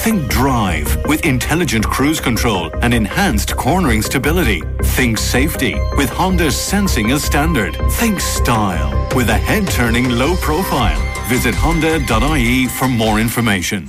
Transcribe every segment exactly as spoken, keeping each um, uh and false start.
Think drive with intelligent cruise control and enhanced cornering stability. Think safety with Honda's sensing as standard. Think style with a head-turning low profile. Visit honda dot I E for more information.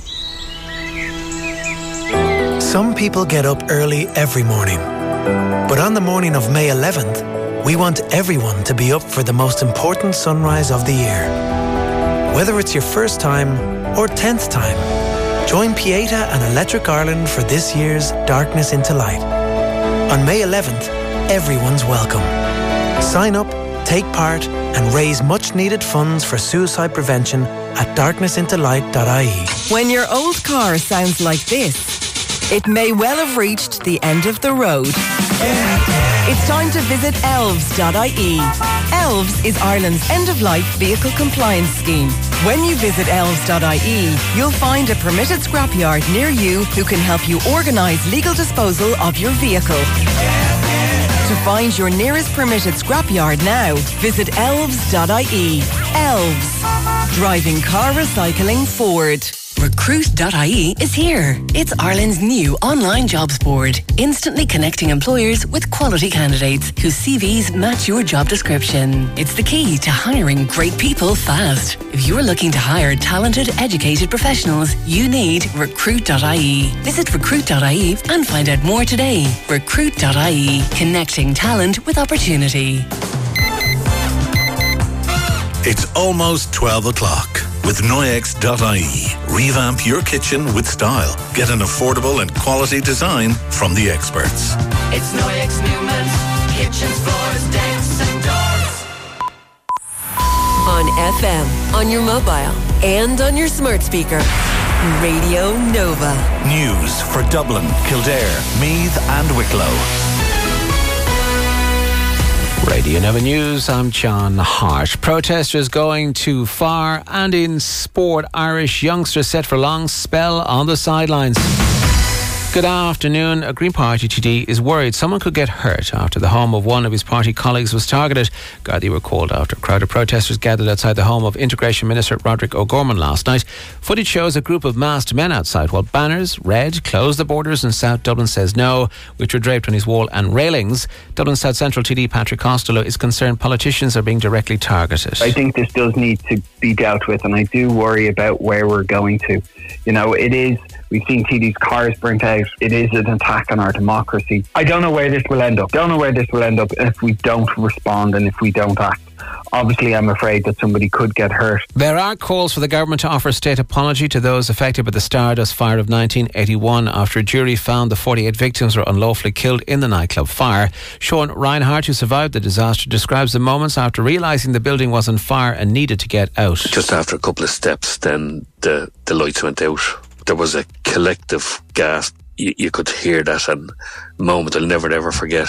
Some people get up early every morning. But on the morning of May eleventh, we want everyone to be up for the most important sunrise of the year. Whether it's your first time or tenth time, join Pieta and Electric Ireland for this year's Darkness into Light. On May eleventh, everyone's welcome. Sign up, take part and raise much needed funds for suicide prevention at darkness into light dot I E. When your old car sounds like this, it may well have reached the end of the road. It's time to visit elves dot I E. Elves is Ireland's end-of-life vehicle compliance scheme. When you visit elves dot I E, you'll find a permitted scrapyard near you who can help you organise legal disposal of your vehicle. To find your nearest permitted scrapyard now, visit elves dot I E. Elves. Driving car recycling forward. Recruit dot I E is here. It's Ireland's new online jobs board, instantly connecting employers with quality candidates whose C Vs match your job description. It's the key to hiring great people fast. If you're looking to hire talented, educated professionals, you need Recruit dot I E. Visit Recruit dot I E and find out more today. Recruit dot I E, connecting talent with opportunity. It's almost twelve o'clock. With Noyex dot I E, revamp your kitchen with style. Get an affordable and quality design from the experts. It's Noyex Newman, kitchens, floors, decks and doors. On F M, on your mobile, and on your smart speaker. Radio Nova. News for Dublin, Kildare, Meath and Wicklow. Radio Nova News, I'm John Hart. Protesters going too far, and in sport, Irish youngsters set for a long spell on the sidelines. Good afternoon. A Green Party T D is worried someone could get hurt after the home of one of his party colleagues was targeted. Gardaí were called after a crowd of protesters gathered outside the home of Integration Minister Roderick O'Gorman last night. Footage shows a group of masked men outside while banners read "Close the borders" and "South Dublin says no," which were draped on his wall and railings. Dublin South Central T D Patrick Costello is concerned politicians are being directly targeted. I think this does need to be dealt with, and I do worry about where we're going to. You know, it is... We've seen T D's cars burnt out. It is an attack on our democracy. I don't know where this will end up. Don't know where this will end up if we don't respond and if we don't act. Obviously, I'm afraid that somebody could get hurt. There are calls for the government to offer a state apology to those affected by the Stardust fire of nineteen eighty-one after a jury found the forty-eight victims were unlawfully killed in the nightclub fire. Sean Reinhardt, who survived the disaster, describes the moments after realising the building was on fire and needed to get out. Just after a couple of steps, then the, the lights went out. There was a collective gasp. You, you could hear that, and a moment I'll never ever forget.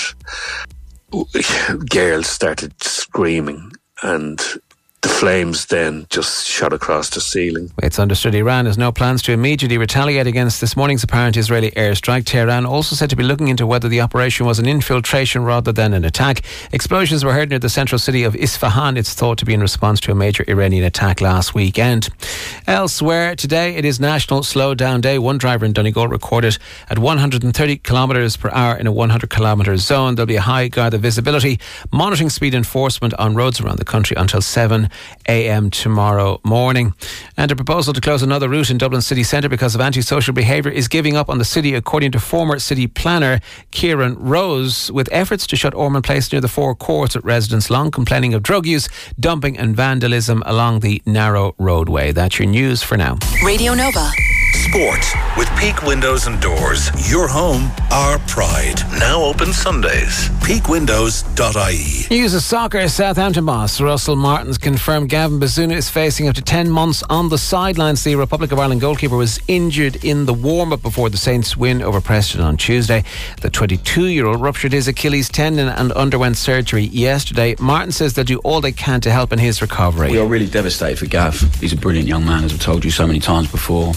Girls started screaming, and the flames then just shot across the ceiling. It's understood Iran has no plans to immediately retaliate against this morning's apparent Israeli airstrike. Tehran also said to be looking into whether the operation was an infiltration rather than an attack. Explosions were heard near the central city of Isfahan. It's thought to be in response to a major Iranian attack last weekend. Elsewhere today, it is National Slow Down Day. One driver in Donegal recorded at one hundred thirty kilometres per hour in a one hundred kilometre zone. There'll be a high guard of visibility, monitoring speed enforcement on roads around the country until seven a.m. tomorrow morning. And a proposal to close another route in Dublin city centre because of antisocial behaviour is giving up on the city, according to former city planner Kieran Rose, with efforts to shut Ormond Place near the Four Courts at residents long complaining of drug use, dumping and vandalism along the narrow roadway. That's your news for now. Radio Nova. Sport with Peak Windows and Doors. Your home, our pride. Now open Sundays. peak windows dot I E. News of soccer. Southampton boss Russell Martin's confirmed Gavin Bazunu is facing up to ten months on the sidelines. The Republic of Ireland goalkeeper was injured in the warm-up before the Saints' win over Preston on Tuesday. The twenty-two-year-old ruptured his Achilles tendon and underwent surgery yesterday. Martin says they'll do all they can to help in his recovery. We are really devastated for Gav. He's a brilliant young man, as I've told you so many times before, but he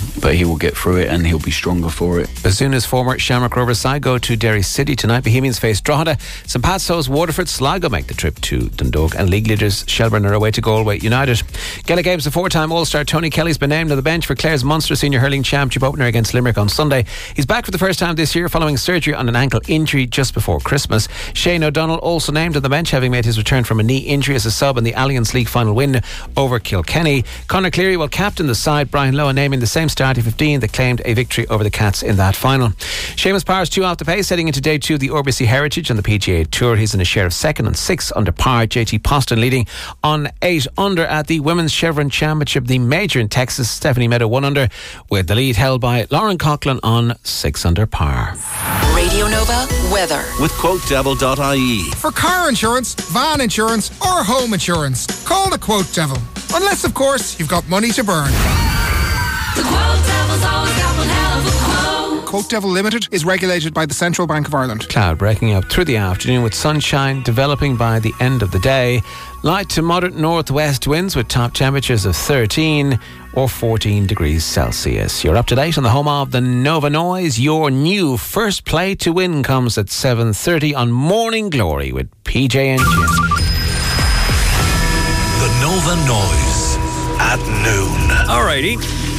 will get through it and he'll be stronger for it. Bazuna's former Shamrock Rovers side go to Derry City tonight. Bohemians face Drogheda. Saint Pat's hosts Waterford. Sligo make the trip to Dundalk, and league leaders Shelburne are away to Galway United. Gaelic Games, the four-time All-Star Tony Kelly's been named on the bench for Clare's Munster Senior Hurling Championship opener against Limerick on Sunday. He's back for the first time this year following surgery on an ankle injury just before Christmas. Shane O'Donnell also named on the bench, having made his return from a knee injury as a sub in the Allianz League final win over Kilkenny. Conor Cleary will captain the side. Brian Lowe naming the same starting fifteen that claimed a victory over the Cats in that final. Seamus Power's two off the pace heading into day two of the R B C Heritage on the P G A Tour. He's in a share of second and six under par. J T Poston leading on eight under at the Women's Chevron Championship, the major in Texas. Stephanie Meadow one under, with the lead held by Lauren Coughlin on six under par. Radio Nova weather with quote devil dot I E. For car insurance, van insurance or home insurance, call the Quote Devil. Unless, of course, you've got money to burn. The Quote Devil's always got one hell of a quote. Quote Devil Limited is regulated by the Central Bank of Ireland. Cloud breaking up through the afternoon with sunshine developing by the end of the day. Light to moderate northwest winds with top temperatures of thirteen or fourteen degrees Celsius. You're up to date on the home of the Nova Noise. Your new first play to win comes at seven thirty on Morning Glory with P J and Jim. The Nova Noise at noon. Alrighty.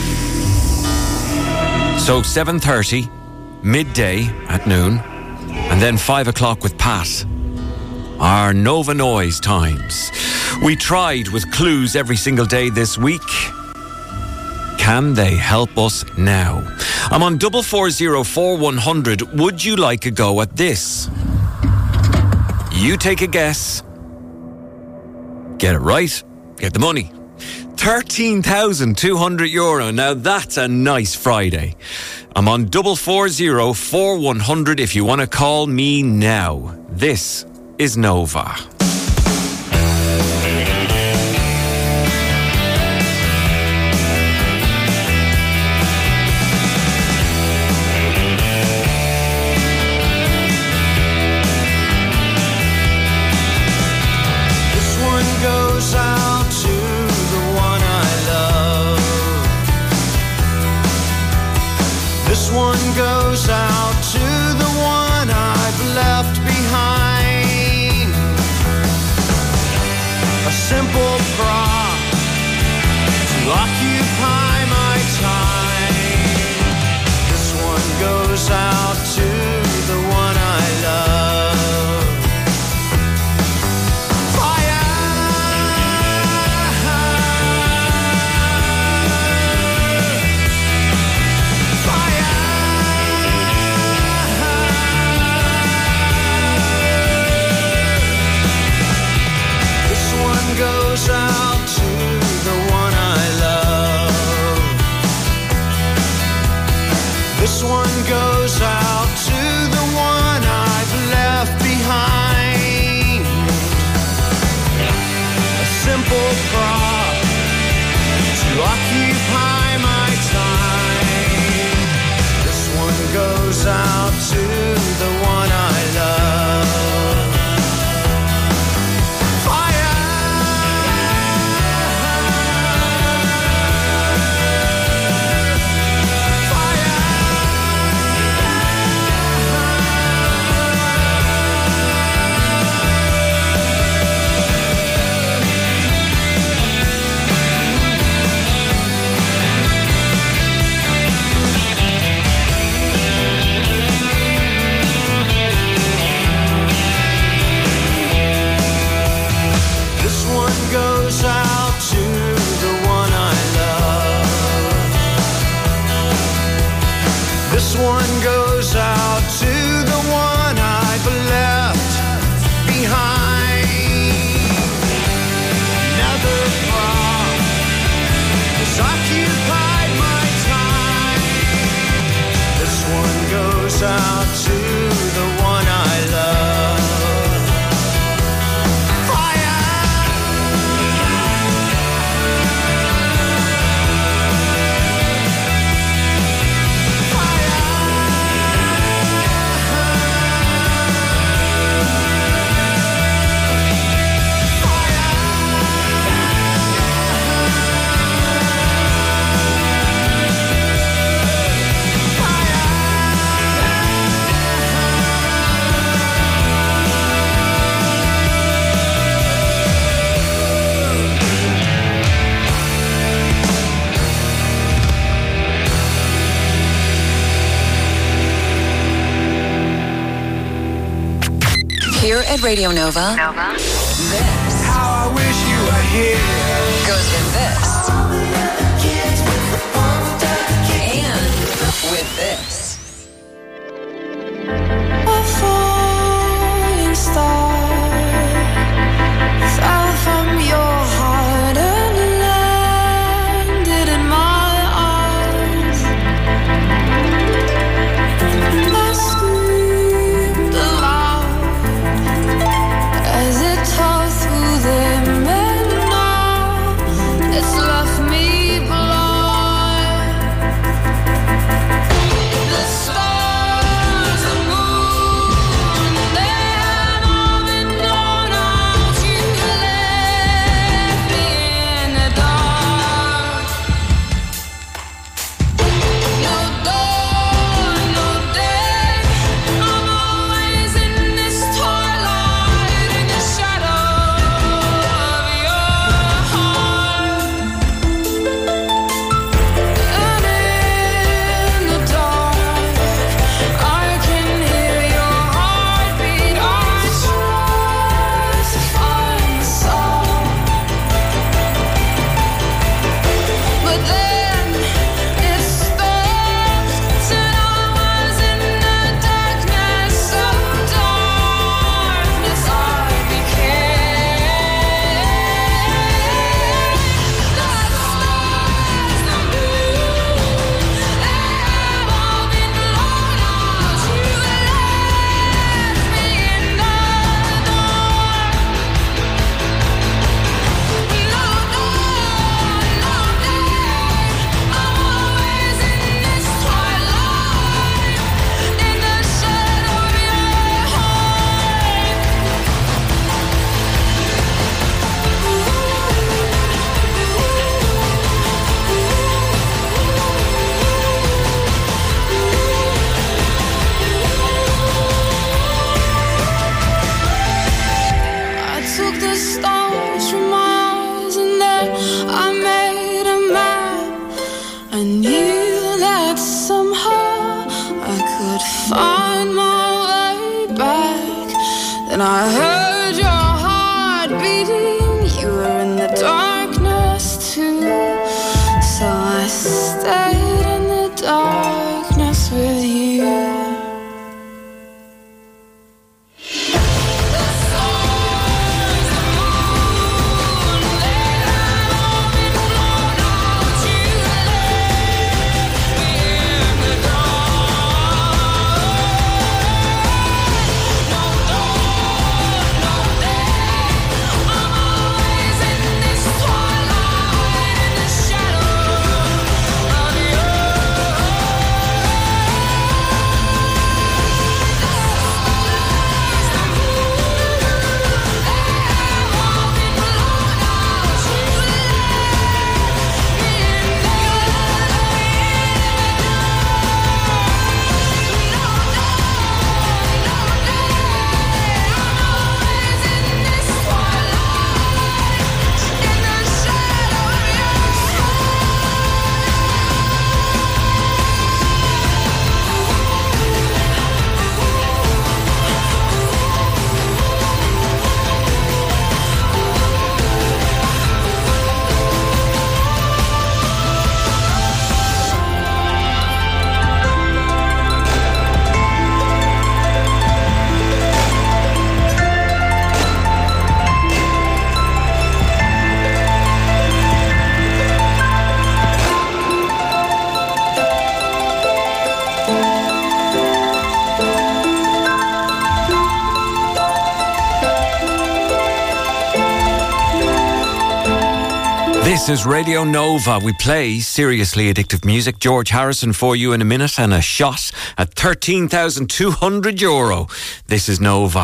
So seven thirty, midday at noon, and then five o'clock with Pat. Our Nova Noise times. We tried with clues every single day this week. Can they help us now? I'm on double four zero four one hundred. Would you like a go at this? You take a guess. Get it right. Get the money. thirteen thousand two hundred euro. Now that's a nice Friday. I'm on double four zero four one hundred if you want to call me now. This is Nova. One goes out to the one I've left behind. A simple prop to occupy my time. This one goes out to the one I love. Goes out to the one I love. This one goes out to the one I've left behind. A simple prop to occupy my time. This one goes out to the one I love. Goes out to the one I love. This one goes out to the one I've left behind. Another prop has occupied my time. This one goes out to the one I love. Weather at Radio Nova. Nova. This. How I wish you were here. Goes with this. And with this. A falling star fell from your heart and landed in my arms. I screamed aloud as it tore through them, and now it's left me blind. The stars, the moon, they had all been blown out. You left me in the dark. No dawn, no day. I'm always in this twilight, in the shadow of your heart. And in the dark, I can hear your heartbeat. I try to find the sound, but then it stops, and I was in the darkness of darkness. I became the stars, the moon, they have all been blown out. You left me in the dark. No dawn, no day. I'm always in this twilight, in the shadow of your heart. I took the stars from my eyes and then I made a map. I knew that somehow I could find my way back. Then I heard your heart beating. You were in the darkness too, so I stayed in the darkness with you. This is Radio Nova. We play seriously addictive music. George Harrison for you in a minute, and a shot at thirteen thousand two hundred euro. This is Nova.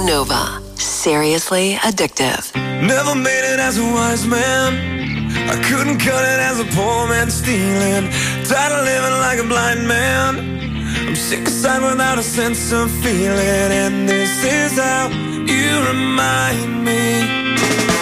Nova. Seriously addictive. Never made it as a wise man. I couldn't cut it as a poor man stealing. Tired of living like a blind man. I'm sick aside without a sense of feeling. And this is how you remind me.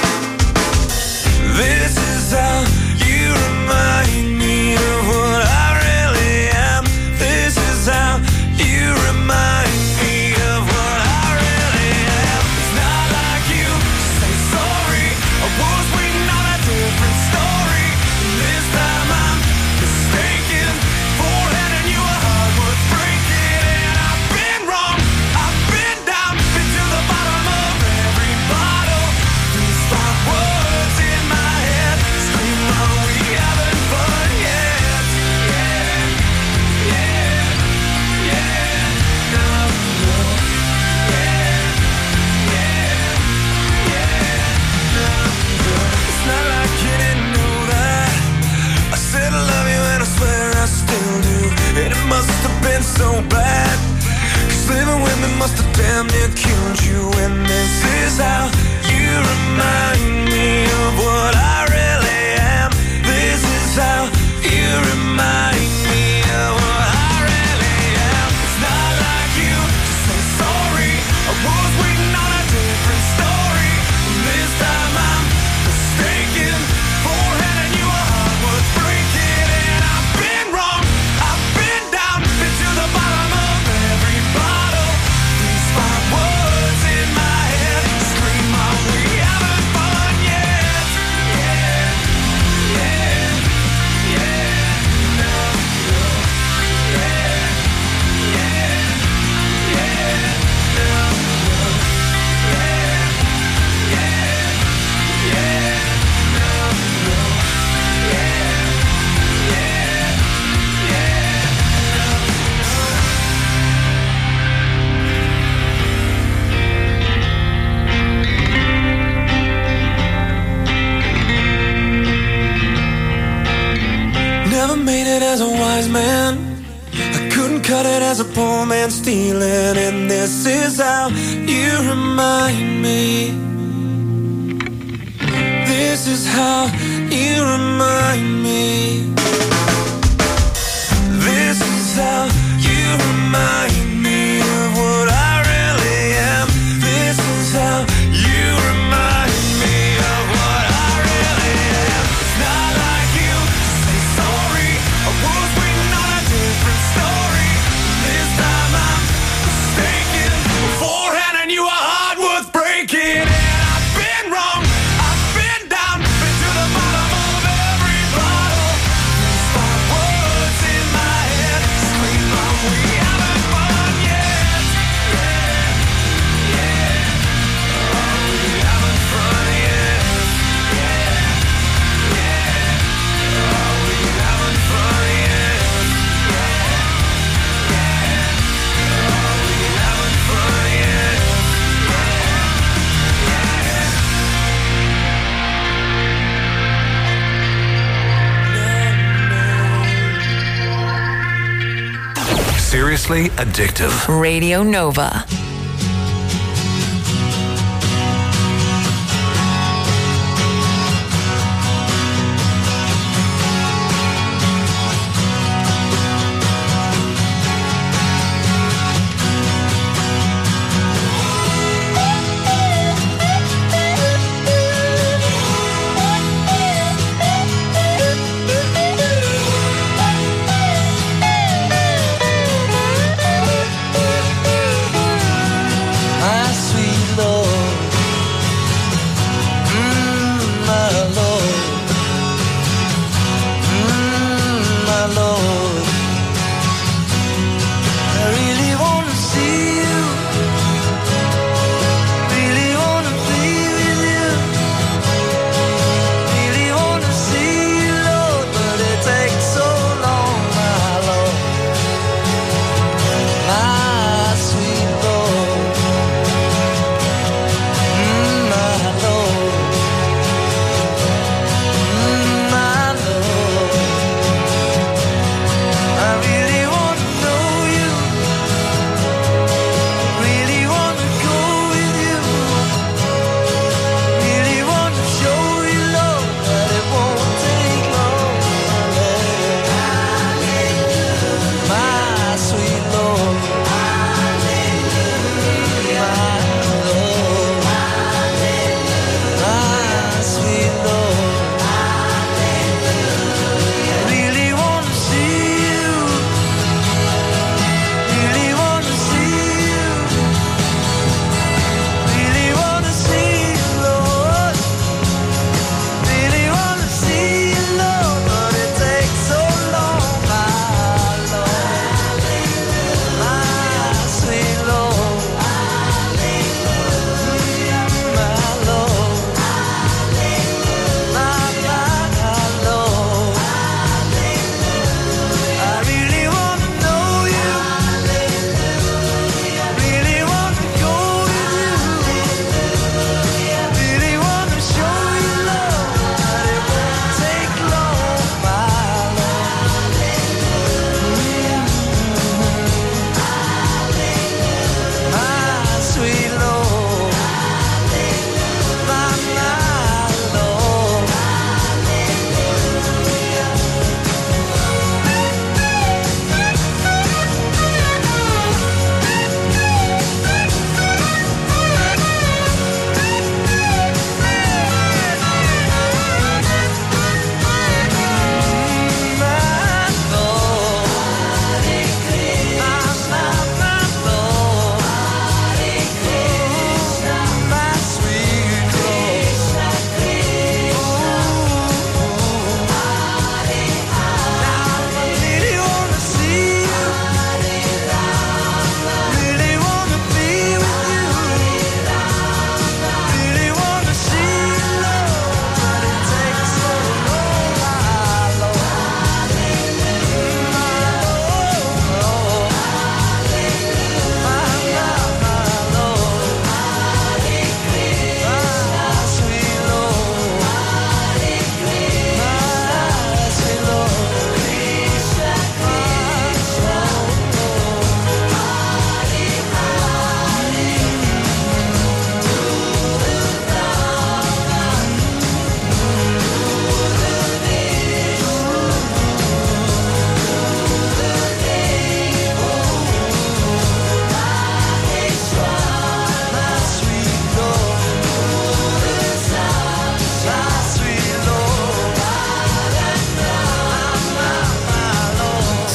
This is how you remind me of what I really am. This is how you remind me of what I really am. It's not like you say sorry. I was waiting on a different story. This time I'm mistaken for handing you a heart worth breaking. And I've been wrong, I've been down, been to the bottom of every bottle. These five words in my head scream, are we having fun yet? Yeah, yeah, yeah, no, no, yeah, yeah, yeah, no, no. It's not like you didn't know that. I said I love you and I swear I still do. And it must have been so bad, 'cause living with me must have damn near killed you. And this is how you remind me of what I really am. This is how you remind me of what I really am. It's not like you to say sorry. I was waiting on a different story. This time I'm mistaken for handing you a heart worth breaking. And I've been wrong, I've been down, been to the bottom of every bottle. These five words in my head scream, are we having fun yet? Yeah, yeah, yeah, no, no, yeah, yeah, yeah, no, no, yeah, yeah, yeah, no, no, yeah, yeah, yeah, Never made it as a wise man. I couldn't cut it as a poor man stealing. And this is how you remind me. This is how you remind me. This is how you remind me of what I really am. This is how you remind me of what I really am. It's not like you to say sorry. I was waiting on a different story. This time I'm mistaken for handing you a heart worth breaking. And I've been wrong, I've been down, been to the bottom of every bottle. These five words in my head scream, are we having fun yet? Yeah, yeah, are we having fun yet? Yeah, yeah, are we having fun yet? Yeah, yeah, are we having fun yet? Seriously addictive. Radio Nova.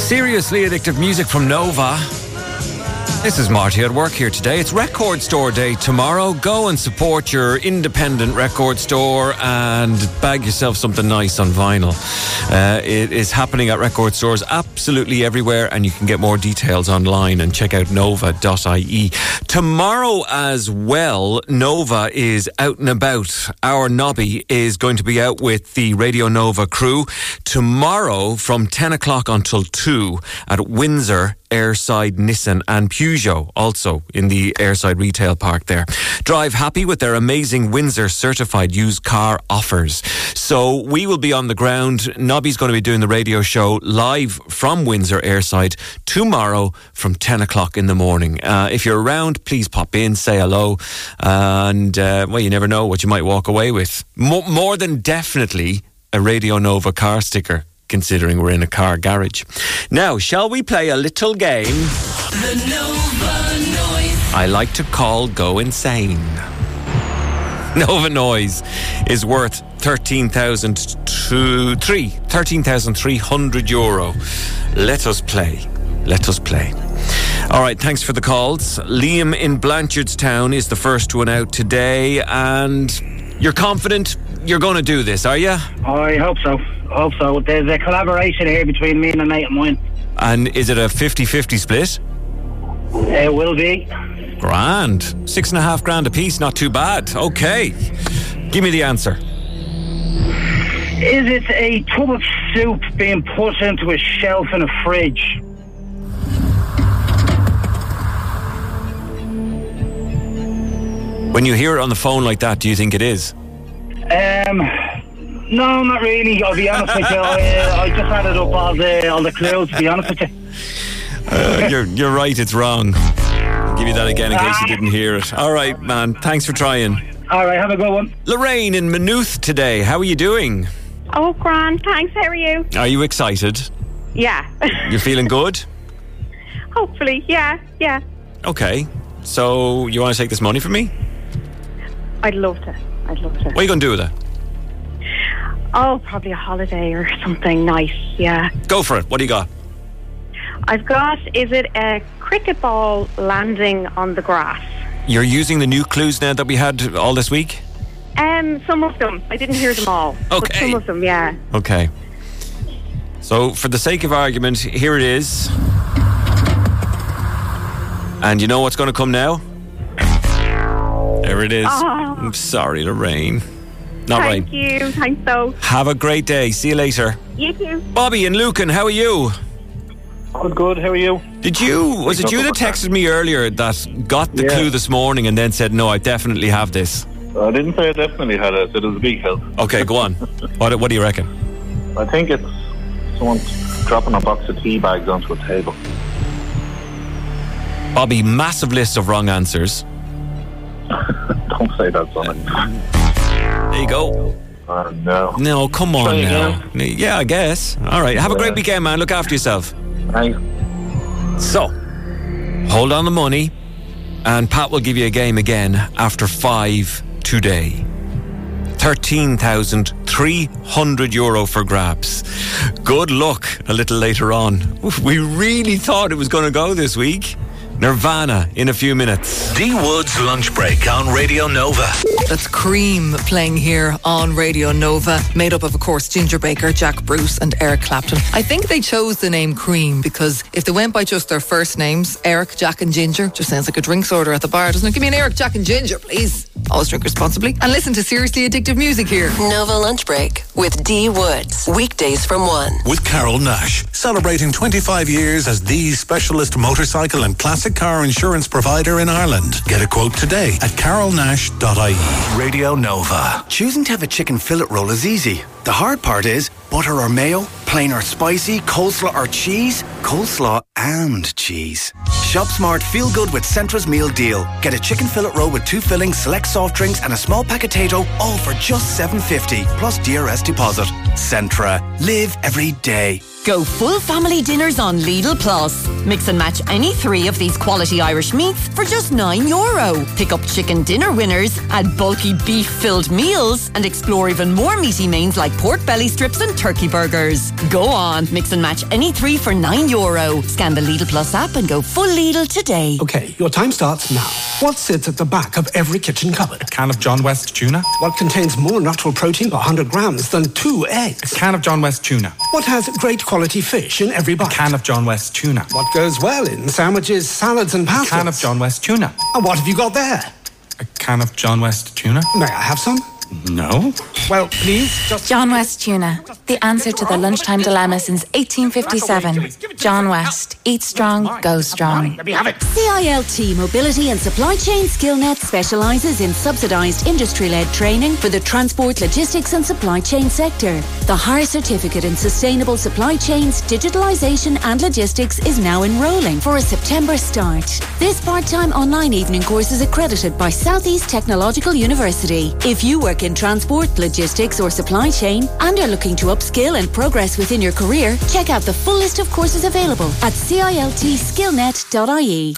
Seriously addictive music from Nova. This is Marty at work here today. It's Record Store Day tomorrow. Go and support your independent record store and bag yourself something nice on vinyl. Uh, it is happening at record stores absolutely everywhere, and you can get more details online and check out nova dot I E. Tomorrow as well, Nova is out and about. Our Nobby is going to be out with the Radio Nova crew tomorrow from ten o'clock until two at Windsor, Airside, Nissan and Peugeot, also in the Airside Retail Park there. Drive happy with their amazing Windsor certified used car offers. So we will be on the ground. Nobby's going to be doing the radio show live from Windsor Airside tomorrow from ten o'clock in the morning. Uh, if you're around, please pop in, say hello, and uh, well, you never know what you might walk away with. Mo- more than definitely a Radio Nova car sticker, considering we're in a car garage. Now, shall we play a little game The Nova Noise. I like to call Go Insane? Nova Noise is worth thirteen thousand three hundred euro. Let us play. Let us play. All right, thanks for the calls. Liam in Blanchardstown is the first one out today, and you're confident you're going to do this, are you? I hope so. I hope so. There's a collaboration here between me and a mate of mine. And is it a fifty-fifty split? It will be. Grand. Six and a half grand a piece, not too bad. Okay. Give me the answer. Is it a tub of soup being put into a shelf in a fridge? When you hear it on the phone like that, do you think it is? Um, no, not really. I'll be honest with you. I, uh, I just added up all the all the clues, to be honest with you. Uh, you're you're right. It's wrong. I'll give you that again in case you didn't hear it. All right, man. Thanks for trying. All right, have a good one. Lorraine in Maynooth today. How are you doing? Oh, grand. Thanks. How are you? Are you excited? Yeah. You're feeling good? Hopefully. Yeah. Yeah. Okay. So you want to take this money from me? I'd love to. I'd love to. What are you going to do with it? Oh, probably a holiday or something nice. Yeah. Go for it. What do you got? I've got, is it a cricket ball landing on the grass? You're using the new clues now that we had all this week? Um, some of them. I didn't hear them all. Okay. But some of them, yeah. Okay. So, for the sake of argument, here it is. And you know what's going to come now? There it is. Oh. I'm sorry, Lorraine. Not right. Thank you. Thanks, though. Have a great day. See you later. You too. Bobby and Lucan, how are you? I'm good. How are you? Did you, was it you that texted me earlier that got the Yeah. clue this morning and then said, no, I definitely have this? I didn't say I definitely had it. It was a big help. Okay, go on. What, what do you reckon? I think it's someone dropping a box of tea bags onto a table. Bobby, massive list of wrong answers. Don't say that, son. There you go. Uh, no. No, come on Try now. again. Yeah, I guess. All right. Have a Yeah. great weekend, man. Look after yourself. Thanks. So, hold on the money, and Pat will give you a game again after five today. thirteen thousand three hundred euro for grabs. Good luck a little later on. We really thought it was going to go this week. Nirvana in a few minutes. D Wood's Lunch Break on Radio Nova. That's Cream playing here on Radio Nova, made up of, of course, Ginger Baker, Jack Bruce and Eric Clapton. I think they chose the name Cream because if they went by just their first names, Eric, Jack and Ginger, just sounds like a drinks order at the bar, doesn't it? Give me an Eric, Jack and Ginger, please. Always drink responsibly and listen to seriously addictive music here. Nova Lunch Break with D Woods. Weekdays from one. With Carol Nash, celebrating twenty-five years as the specialist motorcycle and classic car insurance provider in Ireland. Get a quote today at carol nash dot I E. Radio Nova. Choosing to have a chicken fillet roll is easy. The hard part is butter or mayo, plain or spicy, coleslaw or cheese, coleslaw and cheese. Shop smart, feel good with Centra's meal deal. Get a chicken fillet roll with two fillings, select soft drinks and a small potato, all for just seven fifty plus D R S deposit. Centra. Live every day. Go full family dinners on Lidl Plus. Mix and match any three of these quality Irish meats for just nine euro. Pick up chicken dinner winners, add bulky beef-filled meals, and explore even more meaty mains like pork belly strips and turkey burgers. Go on, mix and match any three for nine euro. Scan the Lidl Plus app and go full Lidl today. Okay, your time starts now. What sits at the back of every kitchen cupboard? A can of John West tuna. What contains more natural protein per one hundred grams than two eggs? A can of John West tuna. What has great quality fish in every bite? A can of John West tuna. What goes well in sandwiches, salads and pastas? A can of John West tuna. And what have you got there? A can of John West tuna. May I have some? No. Well, please, just... John West Tuna. The answer to the lunchtime dilemma since eighteen fifty-seven. John West. Eat strong, go strong. Let me have it. C I L T Mobility and Supply Chain SkillNet specialises in subsidised industry-led training for the transport, logistics and supply chain sector. The higher certificate in sustainable supply chains, digitalisation and logistics is now enrolling for a September start. This part-time online evening course is accredited by South East Technological University. If you work in transport, logistics or supply chain and are looking to upskill and progress within your career, check out the full list of courses available at C I L T skillnet dot I E.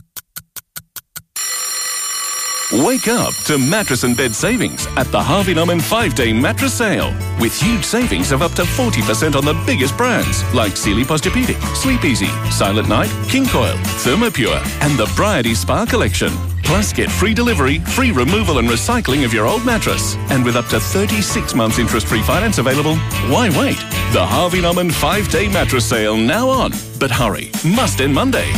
Wake up to mattress and bed savings at the Harvey Norman five-day mattress sale. With huge savings of up to forty percent on the biggest brands like Sealy Posturepedic, Sleep Easy, Silent Night, King Coil, Thermopure and the Bryony Spa Collection. Plus get free delivery, free removal and recycling of your old mattress. And with up to thirty-six months interest-free finance available, why wait? The Harvey Norman five-day mattress sale now on. But hurry, must end Monday.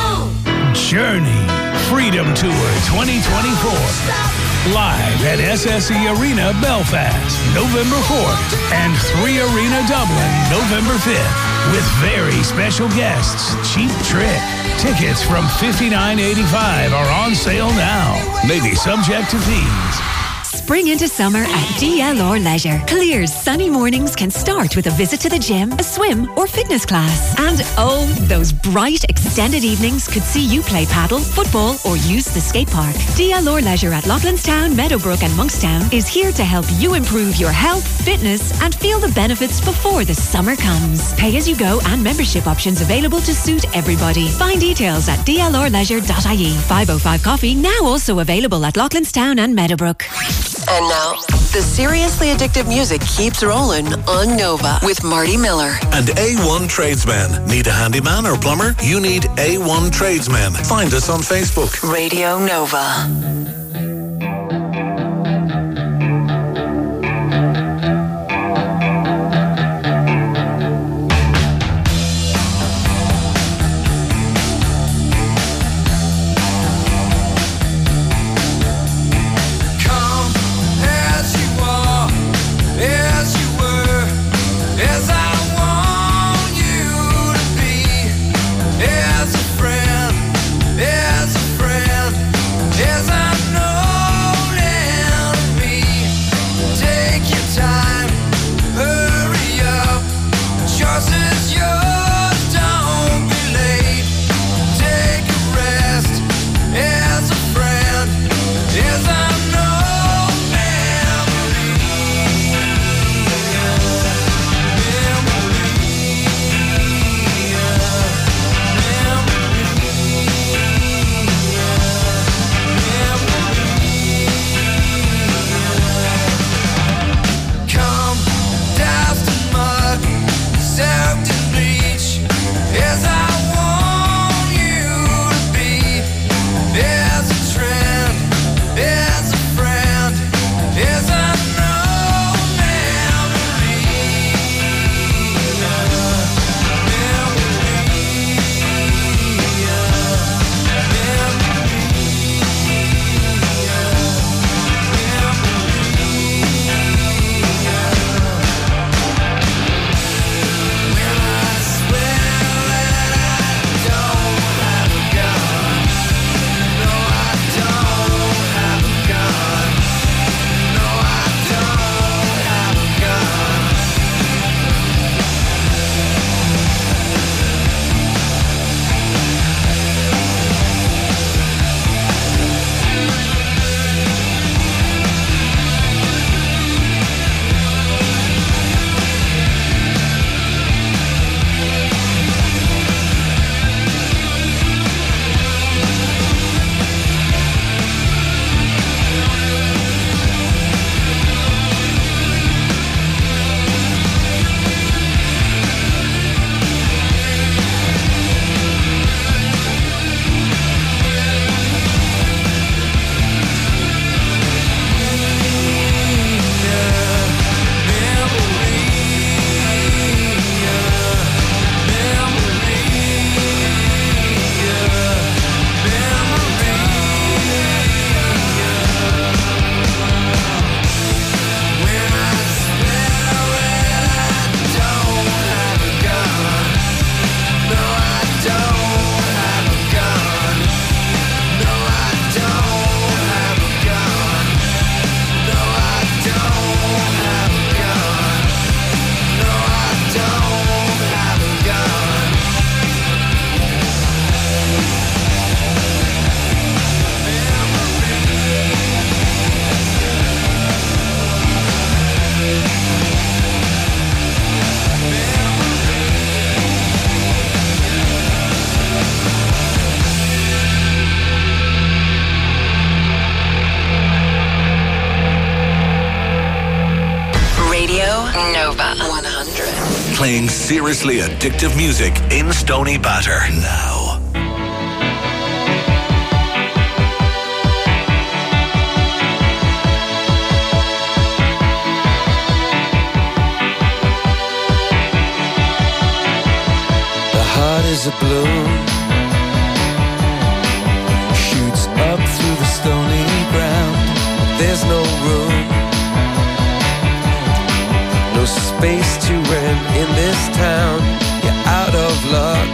Journey Freedom Tour twenty twenty-four. Live at S S E Arena Belfast, November fourth, and three Arena Dublin, November fifth, with very special guests, Cheap Trick. Tickets from fifty-nine eighty-five are on sale now. May be subject to fees. Spring into summer at D L R Leisure. Clear's sunny mornings can start with a visit to the gym, a swim or fitness class. And oh, those bright extended evenings could see you play paddle, football or use the skate park. D L R Leisure at Loughlinstown, Meadowbrook and Monkstown is here to help you improve your health, fitness and feel the benefits before the summer comes. Pay as you go and membership options available to suit everybody. Find details at d l r leisure dot I E. five oh five Coffee now also available at Loughlinstown and Meadowbrook. And now, the seriously addictive music keeps rolling on Nova with Marty Miller. And A one Tradesmen. Need a handyman or plumber? You need A one Tradesmen. Find us on Facebook. Radio Nova. As a friend, as a friend, as I know. Radio Nova one hundred. Playing seriously addictive music in Stony Batter now. Heart is a balloon, shoots up through the stony ground. There's no room, no space to rent in this town. You're out of luck,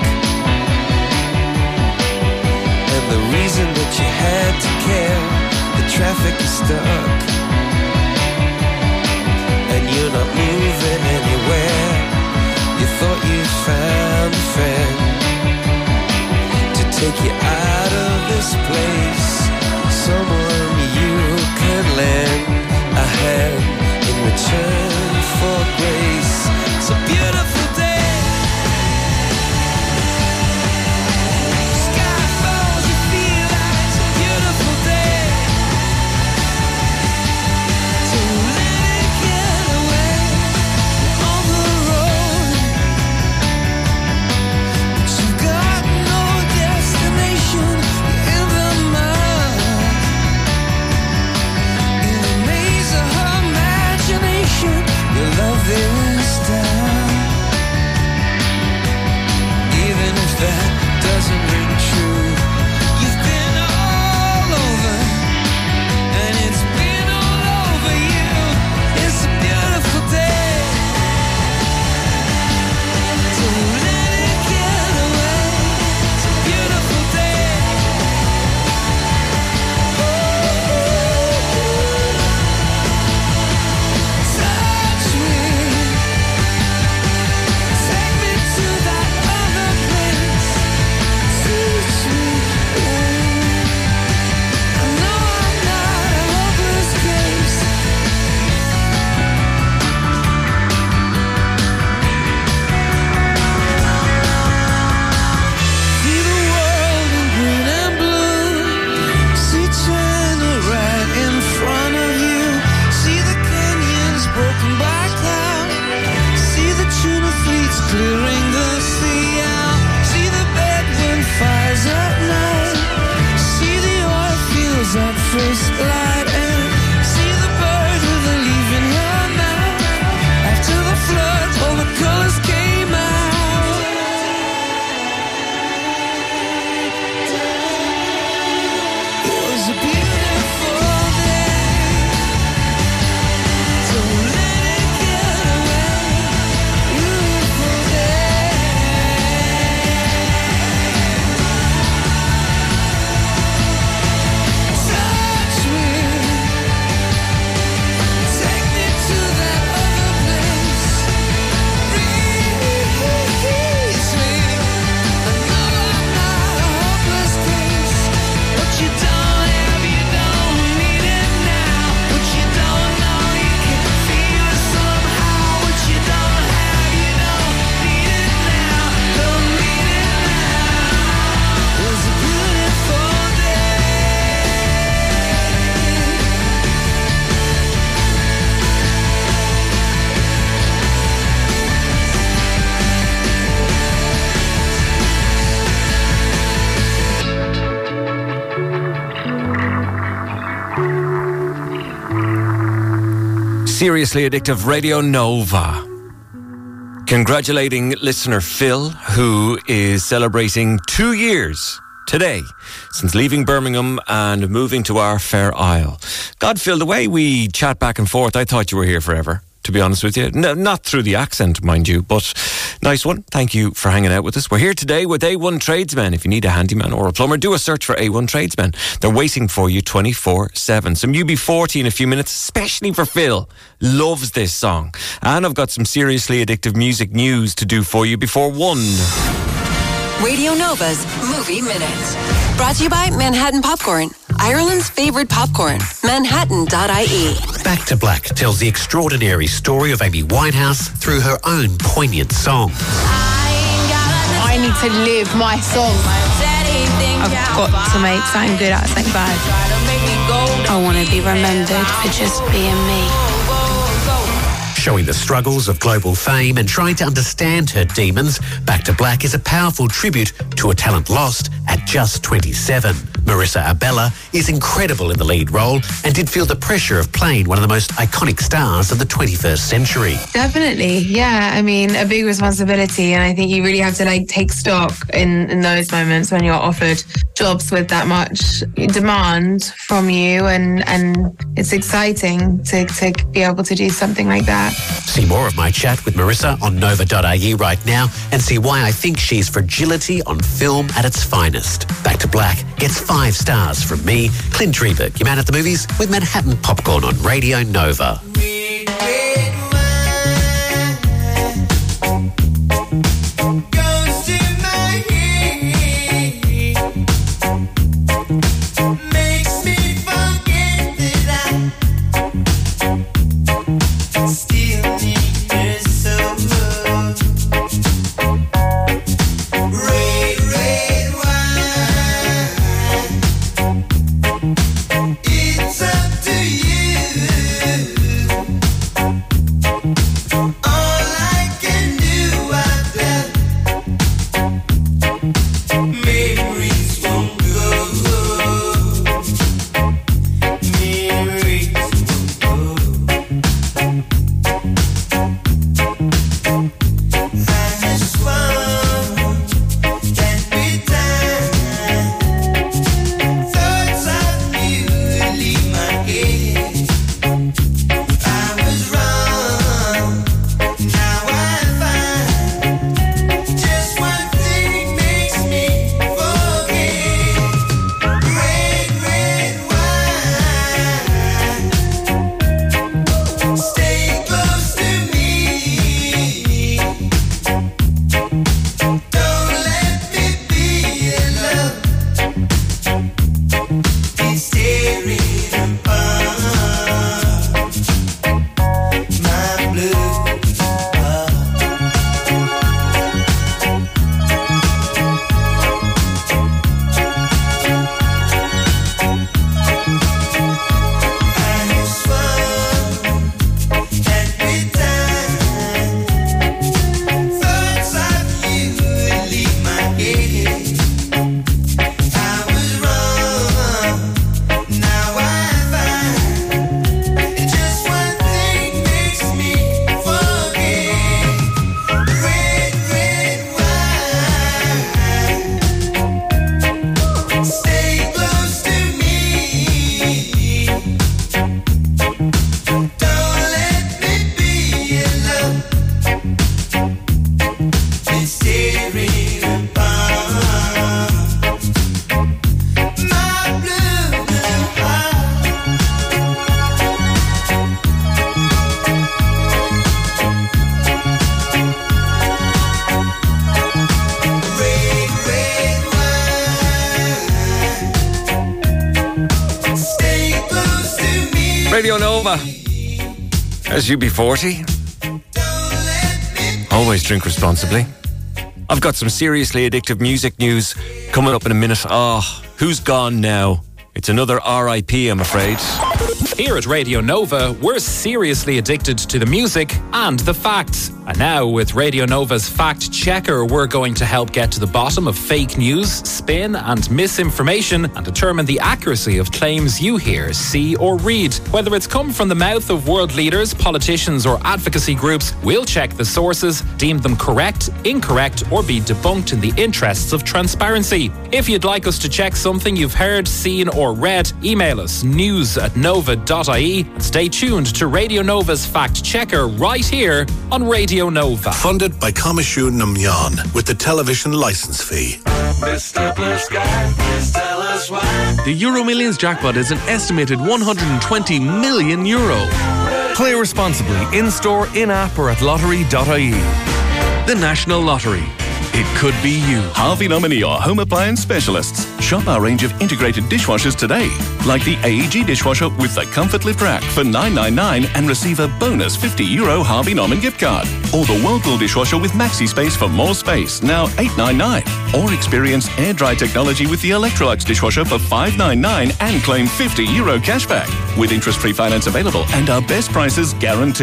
and the reason that you had to care, the traffic is stuck, and you're not moving anywhere. You thought you found a friend to take you out of this place, someone you could lend a hand in return for grace. It's a beautiful day. Sky falls, you feel like it's a beautiful day. So let it get away on the road. Your love is down. Even if that doesn't ring true, you've been all over, and it's been all over you. It's a beautiful day. So let it get away. It's a beautiful day. Clearing the sea out. See the bedroom fires at night. See the oil fields at first light. And see the bird with a leaf in her mouth. After the flood, all the colors came out. It was a beautiful day. So let it get away. Seriously Addictive Radio Nova. Congratulating listener Phil, who is celebrating two years today since leaving Birmingham and moving to our Fair Isle. God, Phil, the way we chat back and forth, I thought you were here forever, to be honest with you. No, not through the accent, mind you, but nice one. Thank you for hanging out with us. We're here today with A one Tradesmen. If you need a handyman or a plumber, do a search for A one Tradesmen. They're waiting for you twenty-four seven. Some U B forty in a few minutes, especially for Phil. Loves this song. And I've got some seriously addictive music news to do for you before one. Radio Nova's Movie Minute. Brought to you by Manhattan Popcorn, Ireland's favourite popcorn. Manhattan dot I E. Back to Black tells the extraordinary story of Amy Winehouse through her own poignant song. I need to live my song. I've got to make something good out of something bad. I want to be remembered for just being me. Showing the struggles of global fame and trying to understand her demons, Back to Black is a powerful tribute to a talent lost at just twenty-seven. Marissa Abella is incredible in the lead role and did feel the pressure of playing one of the most iconic stars of the twenty-first century. Definitely, yeah. I mean, a big responsibility, and I think you really have to like take stock in, in those moments when you're offered jobs with that much demand from you, and and it's exciting to, to be able to do something like that. See more of my chat with Marissa on nova dot I E right now and see why I think she's fragility on film at its finest. Back to Black gets five stars from me, Clint Drieberg, your man at the movies with Manhattan Popcorn on Radio Nova. It's up to you. Radio Nova. As U B forty. Always drink responsibly. I've got some seriously addictive music news coming up in a minute. Oh, who's gone now? It's another R I P, I'm afraid. Here at Radio Nova, we're seriously addicted to the music and the facts. And now, with Radio Nova's Fact Checker, we're going to help get to the bottom of fake news, spin and misinformation and determine the accuracy of claims you hear, see or read. Whether it's come from the mouth of world leaders, politicians or advocacy groups, we'll check the sources, deem them correct, incorrect or be debunked in the interests of transparency. If you'd like us to check something you've heard, seen or read, email us news at nova dot I E and stay tuned to Radio Nova's Fact Checker right here on Radio Nova. Funded by Coimisiún na Meán with the television licence fee. Mister Blue Sky, please tell us why. The Euro Millions jackpot is an estimated one hundred twenty million euro. Play responsibly in-store, in-app or at lottery dot I E. The National Lottery. It could be you. Harvey Nominee or home appliance specialists. Shop our range of integrated dishwashers today, like the A E G dishwasher with the Comfort Lift Rack for nine ninety-nine and receive a bonus fifty euro Harvey Norman gift card. Or the Whirlpool dishwasher with Maxi Space for more space, now eight ninety-nine. Or experience air dry technology with the Electrolux dishwasher for five ninety-nine and claim fifty euro cashback. With interest-free finance available and our best prices guaranteed.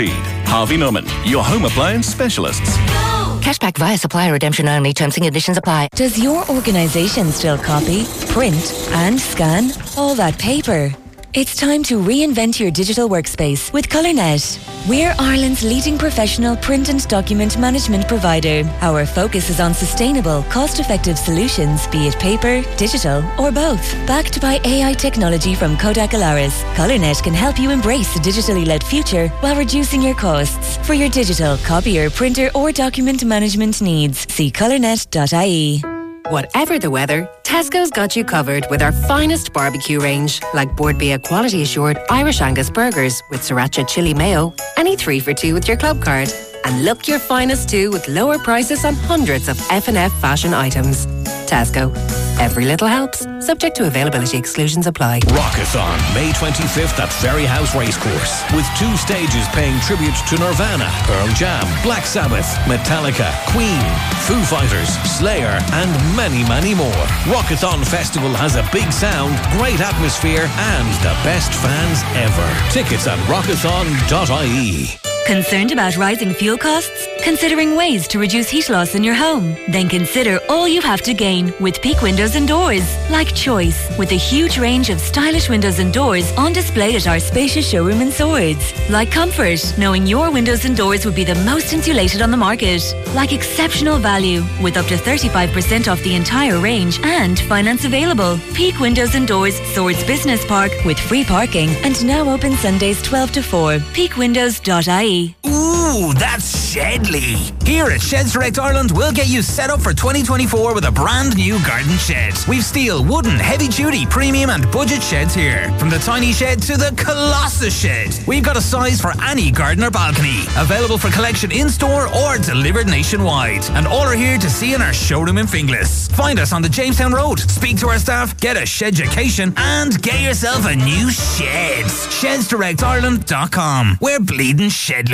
Harvey Norman, your home appliance specialists. Cashback via supplier redemption only. Terms and conditions apply. Does your organisation still copy, print and scan all that paper? It's time to reinvent your digital workspace with ColourNet. We're Ireland's leading professional print and document management provider. Our focus is on sustainable, cost-effective solutions, be it paper, digital or both. Backed by A I technology from Kodak Alaris, ColourNet can help you embrace a digitally led future while reducing your costs. For your digital, copier, printer or document management needs, see colournet dot I E. Whatever the weather, Tesco's got you covered with our finest barbecue range, like Bordbia quality assured Irish Angus burgers with sriracha chili mayo, any three for two with your club card. And look your finest too with lower prices on hundreds of F and F fashion items. Tesco. Every little helps. Subject to availability, exclusions apply. Rockathon, May twenty-fifth at Ferryhouse Racecourse. With two stages paying tribute to Nirvana, Pearl Jam, Black Sabbath, Metallica, Queen, Foo Fighters, Slayer, and many, many more. Rockathon Festival has a big sound, great atmosphere, and the best fans ever. Tickets at rockathon dot I E. Concerned about rising fuel costs? Considering ways to reduce heat loss in your home? Then consider all you have to gain with Peak Windows and Doors. Like Choice, with a huge range of stylish windows and doors on display at our spacious showroom in Swords. Like Comfort, knowing your windows and doors would be the most insulated on the market. Like exceptional value, with up to thirty-five percent off the entire range and finance available. Peak Windows and Doors, Swords Business Park, with free parking and now open Sundays twelve to four. peak windows dot I E. Ooh, that's Shedley. Here at Sheds Direct Ireland, we'll get you set up for twenty twenty-four with a brand new garden shed. We've steel, wooden, heavy-duty, premium and budget sheds here. From the tiny shed to the Colossus shed. We've got a size for any garden or balcony. Available for collection in-store or delivered nationwide. And all are here to see in our showroom in Finglas. Find us on the Jamestown Road. Speak to our staff, get a Shedjucation and get yourself a new shed. sheds direct ireland dot com. We're bleeding Shedley.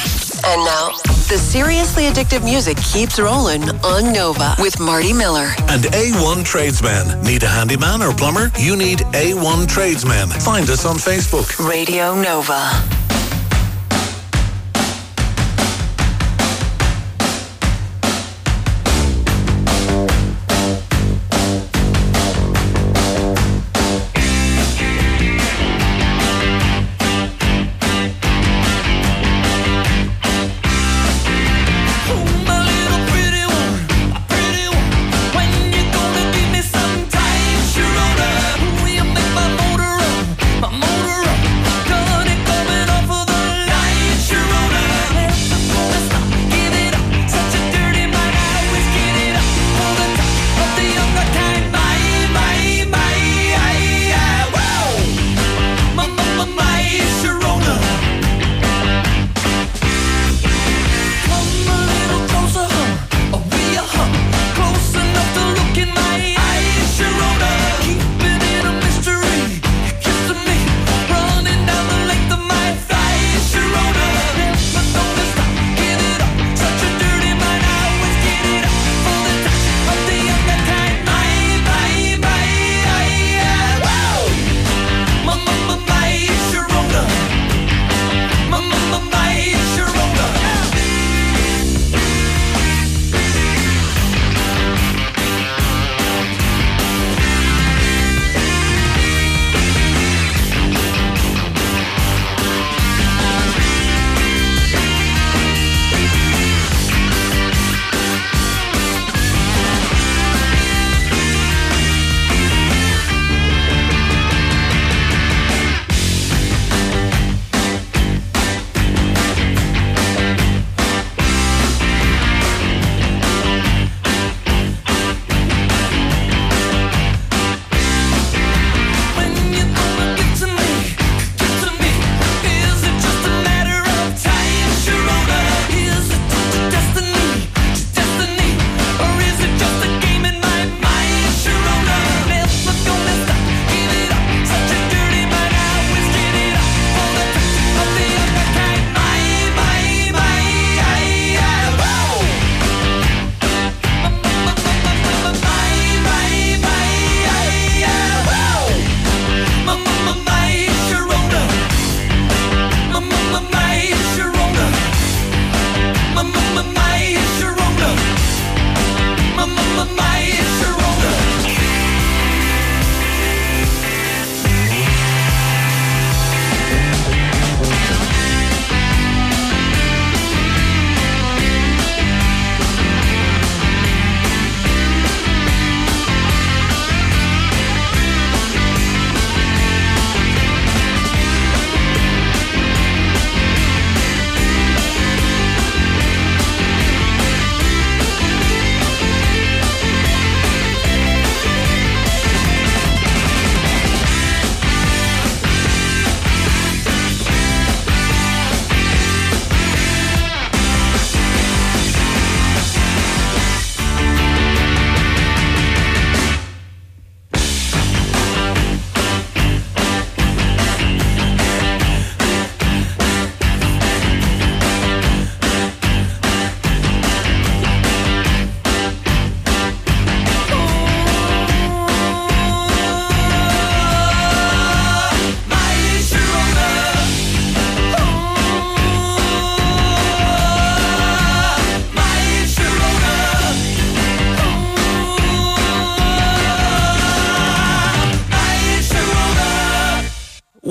And now, the seriously addictive music keeps rolling on Nova with Marty Miller. And A one Tradesmen. Need a handyman or plumber? You need A one Tradesmen. Find us on Facebook. Radio Nova. My motor up, gonna it coming off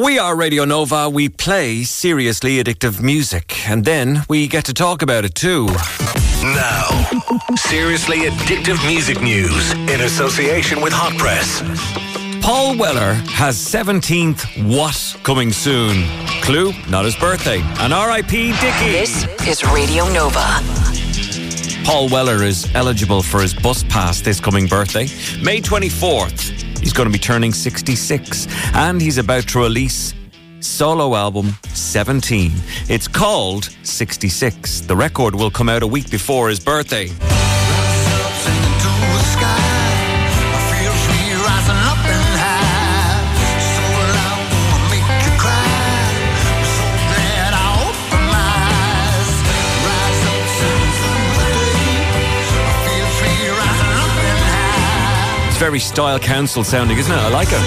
We are Radio Nova. We play seriously addictive music, and then we get to talk about it too. Now, seriously addictive music news in association with Hot Press. Paul Weller has seventeenth What coming soon. Clue, not his birthday. And R I P Dickie. This is Radio Nova. Paul Weller is eligible for his bus pass this coming birthday. May twenty-fourth, he's going to be turning sixty-six. And he's about to release solo album seventeen. It's called sixty-six. The record will come out a week before his birthday. It's very Style Council sounding, isn't it? I like it.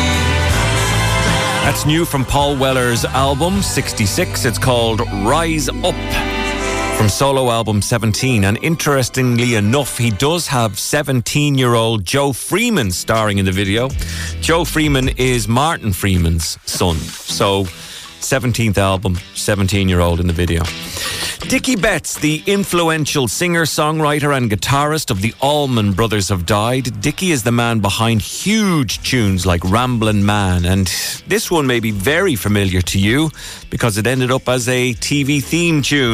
That's new from Paul Weller's album sixty-six. It's called Rise Up, from solo album seventeen. And interestingly enough, he does have seventeen-year-old Joe Freeman starring in the video. Joe Freeman is Martin Freeman's son. So, seventeenth album, seventeen-year-old in the video. Dickie Betts, the influential singer, songwriter and guitarist of the Allman Brothers, have died. Dickie is the man behind huge tunes like Ramblin' Man, and this one may be very familiar to you because it ended up as a T V theme tune.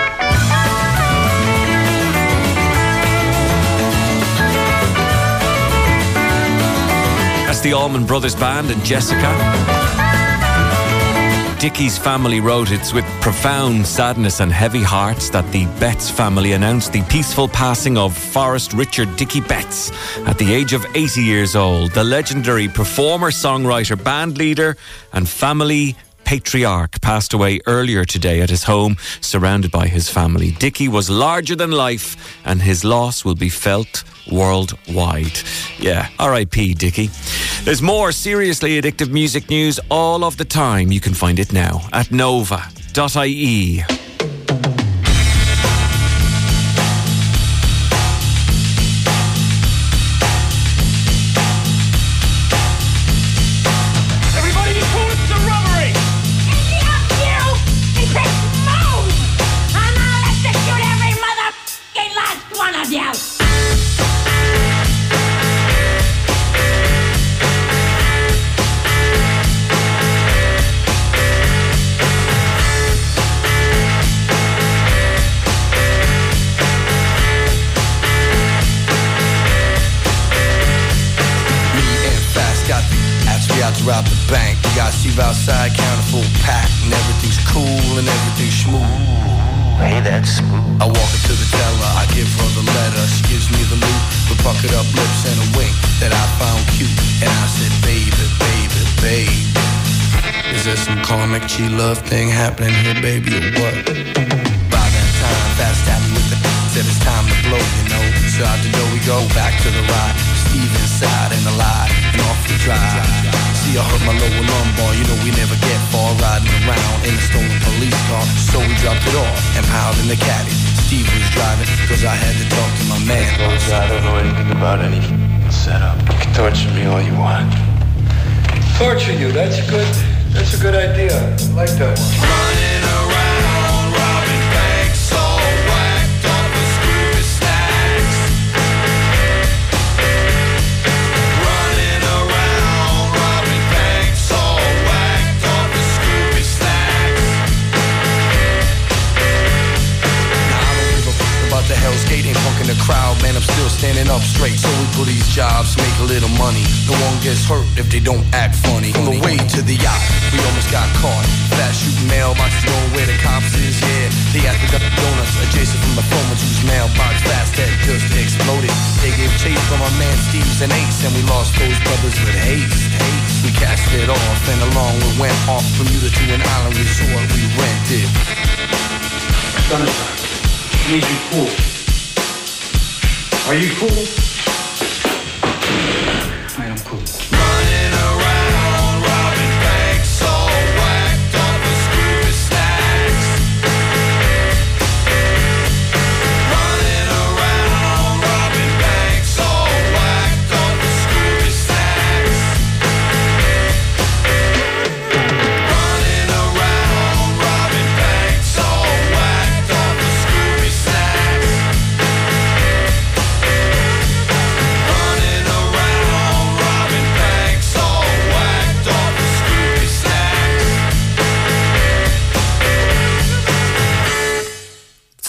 That's the Allman Brothers Band and Jessica. Dickie's family wrote, "It's with profound sadness and heavy hearts that the Betts family announced the peaceful passing of Forrest Richard Dickie Betts at the age of eighty years old. The legendary performer, songwriter, band leader and family patriarch passed away earlier today at his home, surrounded by his family. Dickie was larger than life, and his loss will be felt worldwide." Yeah, R I P Dickie. There's more seriously addictive music news all of the time. You can find it now at nova dot I E. Rob the bank, we got Steve outside, counting full pack, and everything's cool and everything's smooth. Hey, that's smooth. I walk into the teller, I give her the letter. She gives me the loot with bucket up lips and a wink that I found cute. And I said, baby, baby, baby, is there some karmic G-love thing happening here, baby, or what? By that time, fast tapping with the said it's time to blow, you know. So out the door we go, back to the ride. Steve inside and alive, and off we drive. See, I hurt my lower lumbar, you know we never get far. Riding around in a stolen police car. So we dropped it off and piled in the caddy. Steve was driving, cause I had to talk to my man. Cause I don't know anything about any setup. You can torture me all you want. Torture you, that's a good, that's a good idea. I like that one. Running around, robbing banks, all whacked off with Scooby snacks. Running around, robbing banks, all whacked off with Scooby snacks. Now I don't give a fuck about the Hell's Gate, ain't punking the crowd, man, I'm still standing up straight. So we do these jobs, make a little money. No one gets hurt if they don't act funny. On the way to the yacht, we almost got caught. Fast shooting mailboxes going where the cops is, yeah. They had the donuts adjacent from the phone whose mailbox fast had just exploded. They gave chase from our man Steve's and Ace, and we lost those brothers with haste. haste. We cast it off, and along we went off Bermuda to an island resort we rented. Jonathan, I need you cool. Are you cool? I am cool. Running around, robbing banks, all whacked off with Scooby snacks. Running around, robbing banks, all whacked off with Scooby snacks.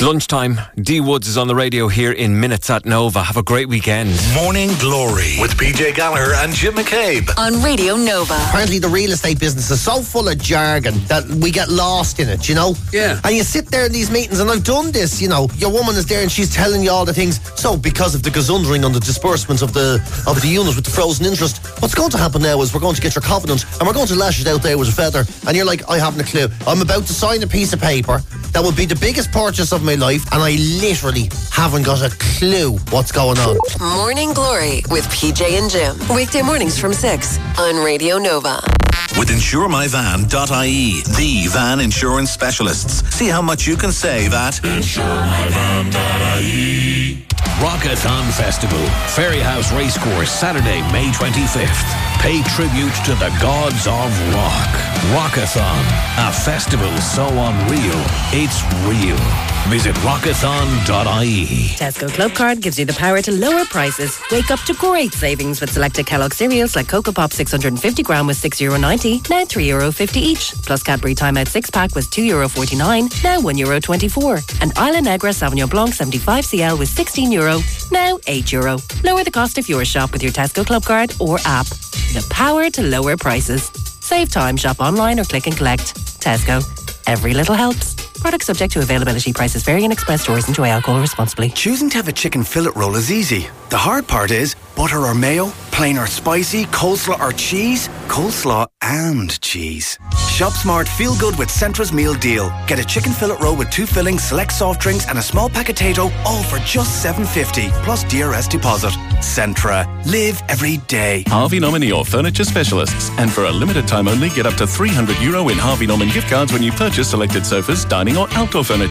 lunchtime. Dee Woods is on the radio here in Minutes at Nova. Have a great weekend. Morning Glory with P J Gallagher and Jim McCabe on Radio Nova. Apparently the real estate business is so full of jargon that we get lost in it, you know? Yeah. And you sit there in these meetings, and I've done this, you know, your woman is there and she's telling you all the things. So because of the gazundering on the disbursement of the of the unit with the frozen interest, what's going to happen now is we're going to get your covenant and we're going to lash it out there with a feather. And you're like, I haven't a clue. I'm about to sign a piece of paper that would be the biggest purchase of my life, and I literally haven't got a clue what's going on. Morning Glory with P J and Jim. Weekday mornings from six on Radio Nova. With insure my van dot I E, the van insurance specialists. See how much you can save at insure my van dot I E. Rockathon Festival, Ferryhouse Racecourse, Saturday, May twenty-fifth. Pay tribute to the gods of rock. Rockathon, a festival so unreal, it's real. Visit rockathon dot I E. Tesco Club Card gives you the power to lower prices. Wake up to great savings with selected Kellogg cereals like Cocoa Pop six hundred fifty gram with six euro ninety, now three euro fifty each. Plus Cadbury Time Out six pack was two euro forty-nine, now one euro twenty-four. And Isla Negra Sauvignon Blanc seventy-five C L was sixteen euro, now eight euro. Lower the cost of your shop with your Tesco Club Card or app. The power to lower prices. Save time, shop online or click and collect. Tesco. Every little helps. Product subject to availability. Prices vary in express stores. Enjoy alcohol responsibly. Choosing to have a chicken fillet roll is easy. The hard part is butter or mayo, plain or spicy, coleslaw or cheese, coleslaw and cheese. Shop smart, feel good with Centra's meal deal. Get a chicken fillet roll with two fillings, select soft drinks and a small potato, all for just seven fifty plus D R S deposit. Centra. Live every day. Harvey Norman are your furniture specialists, and for a limited time only, get up to three hundred euro in Harvey Norman gift cards when you purchase selected sofas, dining or outdoor furniture.